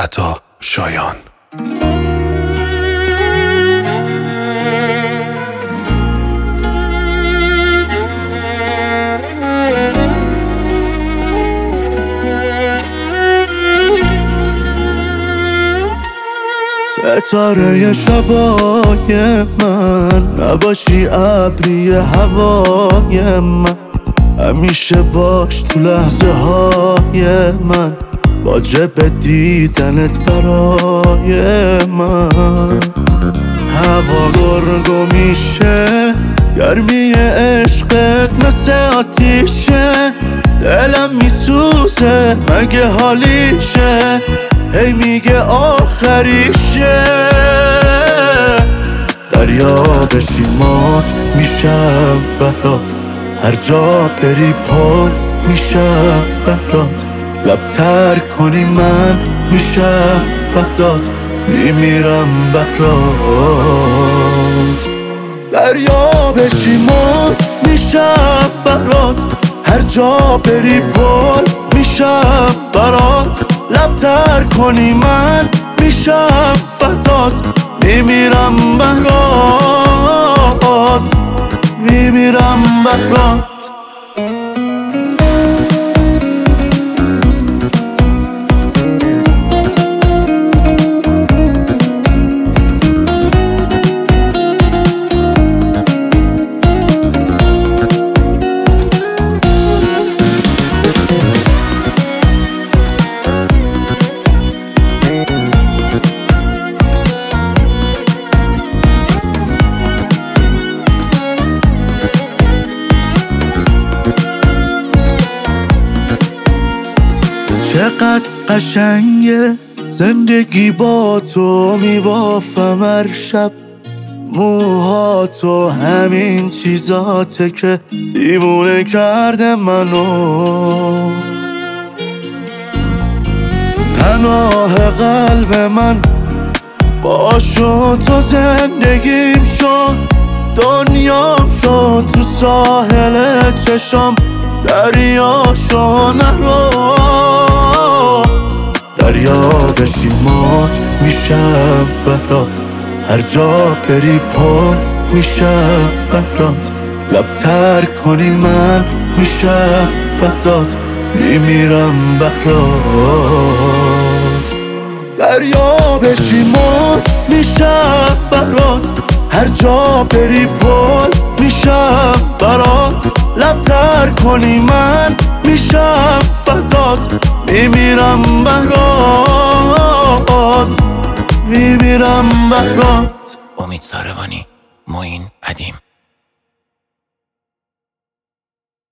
عطا شایان. ستاره شبای من، نباشی ابری هوای من، همیشه باش تو لحظه های من، واجب دیدنت برای من. هوا گرگو میشه، گرمی عشقت مثل آتیشه، دلم میسوزه مگه حالیشه، هی میگه آخریشه. دریا بشی موج میشم برات، هر جا بری پل میشم برات، لب تر کنی من میشم فدات، میمیرم برات. دریا بشی موج میشم برات، هر جا بری پل میشم برات، لب تر کنی من میشم فدات، میمیرم برات، میمیرم برات. چقدر قشنگه زندگی با تو، میبافم هر شب موهاتو، همین چیزاته که دیوونه کرده منو. پناه قلب من باشو، تو زندگیم شد، دنیام شد، تو ساحل چشام دریاشو نرو. دریا بشی موج میشم برات، هر جا بری پل میشم برات، لب تر کنی من میشم فدات، میمیرم برات. دریا بشی موج میشم برات، هر جا بری پل میشم برات، لب تر کنی من میشم فدات، میمیرم برات، میمیرم برات. امید ساروانی، معین ادیم.